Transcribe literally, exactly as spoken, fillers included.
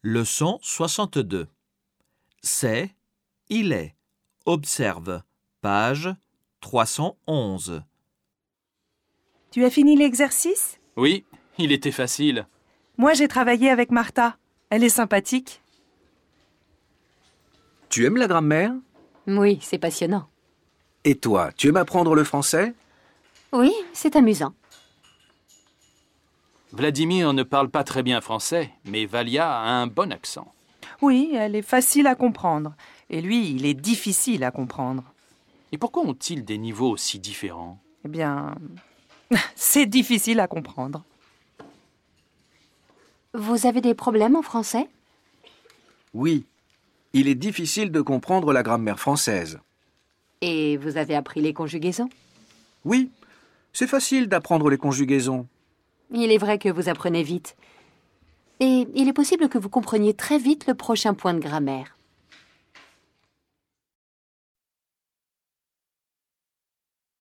Leçon soixante-deux. C'est, il est. Observe. Page trois cent onze. Tu as fini l'exercice? Oui, il était facile. Moi, j'ai travaillé avec Martha. Elle est sympathique. Tu aimes la grammaire? Oui, c'est passionnant. Et toi, tu aimes apprendre le français? Oui, c'est amusant. Vladimir ne parle pas très bien français, mais Valia a un bon accent. Oui, elle est facile à comprendre. Et lui, il est difficile à comprendre. Et pourquoi ont-ils des niveaux aussi différents? Eh bien, c'est difficile à comprendre. Vous avez des problèmes en français? Oui. Il est difficile de comprendre la grammaire française. Et vous avez appris les conjugaisons? Oui, c'est facile d'apprendre les conjugaisons. Il est vrai que vous apprenez vite. Et il est possible que vous compreniez très vite le prochain point de grammaire.